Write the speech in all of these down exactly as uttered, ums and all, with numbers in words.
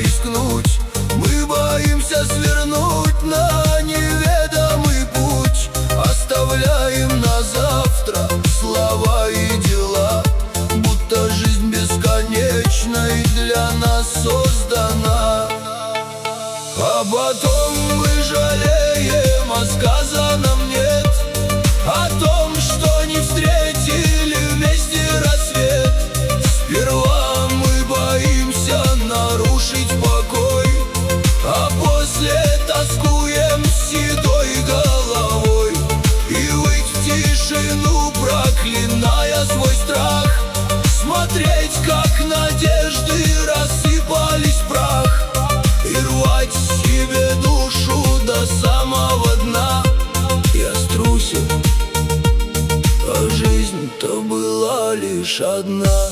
рискнуть. Мы боимся свернуть на неведомый путь. Оставляем на завтра слова и дела, будто жизнь бесконечна и для нас создана. А потом мы жалеем о сказанном нет, о том, что не встретили вместе рассвет. Сперва мы боимся нарушить покой, а после тоскуем седой головой. И выть в тишину, проклиная свой страх, смотреть, как надежды рассыпались в прах, и рвать себе душу до самого дна. Я струсил, а жизнь-то была лишь одна.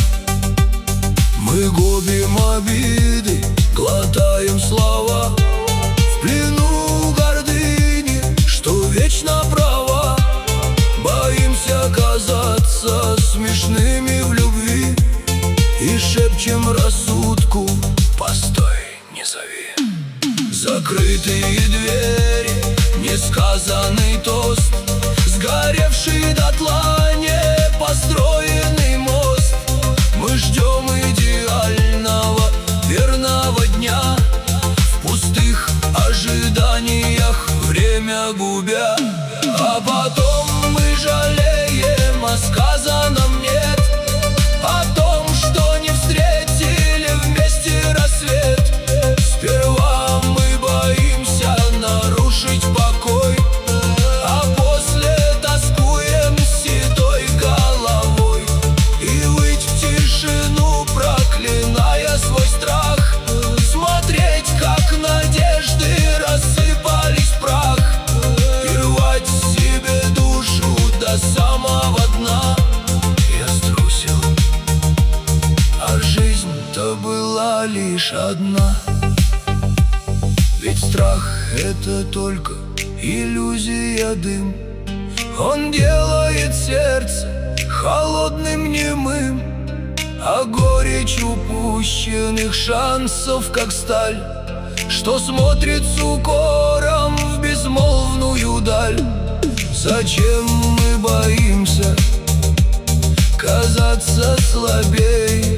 Мы губим обиды, глотаем слова, в плену гордыни, что вечно права. Боимся казаться смешными в любви и шепчем рассудку: постой, не зови. Закрытые двери, несказанный тост, сгоревший дотла непостроенный мост. Мы ждем идеального, верного дня, в пустых ожиданиях время губя. А потом мы жалеем о сказанном нет, о том, что не встретили вместе рассвет. Сперва мы боимся нарушить покой, а после тоскуем седой головой. И выть в тишину, проклиная свой страх, смотреть, как надежды рассыпались в прах, и рвать себе душу до самого дна. Я струсил, а жизнь-то была лишь одна. Ведь страх — это только иллюзия, дым. Он делает сердце холодным, немым, а горечь упущенных шансов, как сталь, что смотрит с укором в безмолвную даль. Зачем мы боимся казаться слабей?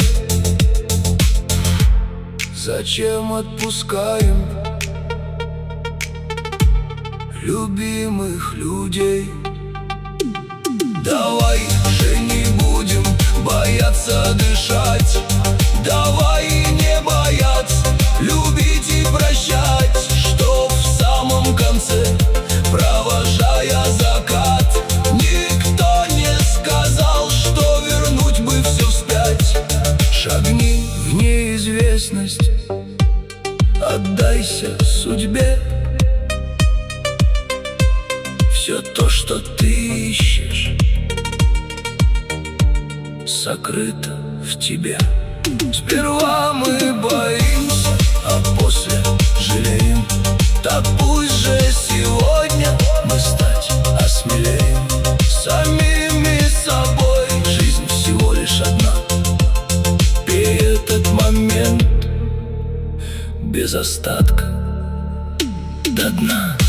Зачем отпускаем любимых людей? Давай же не будем бояться дышать, давай не бояться любить и прощать, что в самом конце, провожая закат, никто не сказал, что вернуть бы все вспять. Шагни в неизвестность, отдайся судьбе. Все то, что ты ищешь, сокрыто в тебе. Сперва мы боимся, а после жалеем. Так пусть же сегодня мы стать осмелеем. Самими собой, жизнь всего лишь одна. Пей этот момент без остатка до дна.